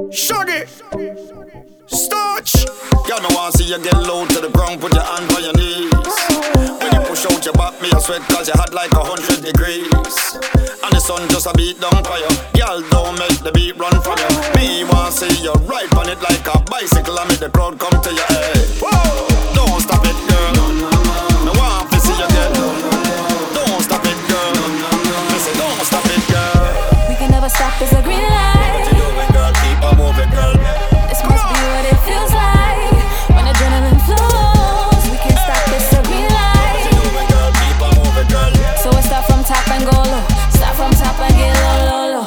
Shaggy, starch. Y'all know I see you get low to the ground, put your hand on your knees. When you push out your back, me a sweat cause you hot like 100 degrees. And the sun just a beat down for you. Y'all don't make the beat run from you. Me want see you ride on it like a bicycle and make the crowd come to your head. Whoa, don't stop it, girl. Me want to see you get. Don't stop it, girl. Me say don't stop it, girl. We can never stop, it's a green light. What you doing, girl? Keep on moving, girl. This must be what it feels like when adrenaline flows. We can't stop, it's a green light. What you doing, girl? Keep on moving, girl. So we start from top and go low. Start from top and get low, low, low.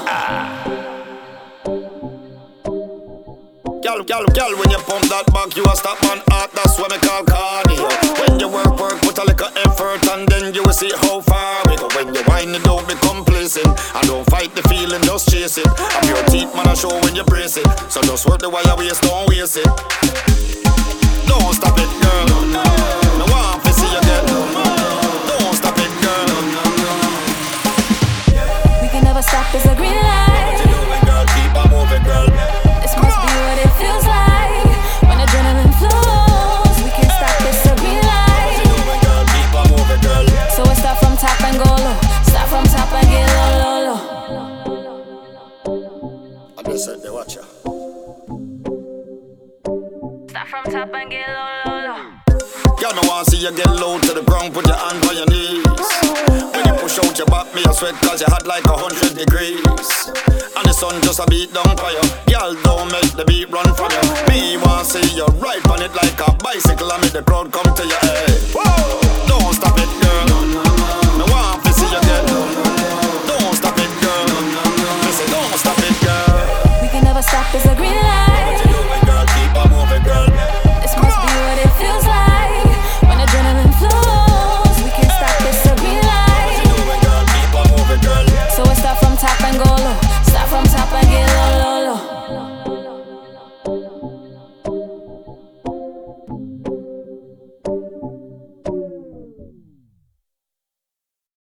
Girl, when you pump that back, you a stop on art. That's what me call cardio. When you work, put a little effort, and then you will see how far we go. When you whine, it don't be complacent. I don't fight the feeling, just chase it. I'm your teeth, man, I show when you brace it. So just work the wire waist, don't waste it. Don't stop it, girl. No want to see you get. Don't stop it, girl. We can never stop, it's a green light. What you doing, girl? Keep on moving, girl. This must be what it feels like when adrenaline flows. We can't stop, it's a green light. What you doing, girl? Keep on moving, girl. So we start from top and go low. Start from top and get low, low, low. I'm just sitting there, watch ya. Start from top and get low, low, low. Y'all know I see you get low to the ground, put your hand on your knees. When you push out your back, me a sweat cause you hot like 100 degrees. And the sun just a beat down for you. Y'all don't make the beat run from you. Me want see you ride on it like a bicycle and make the crowd come to your head. Whoa, don't stop it, girl.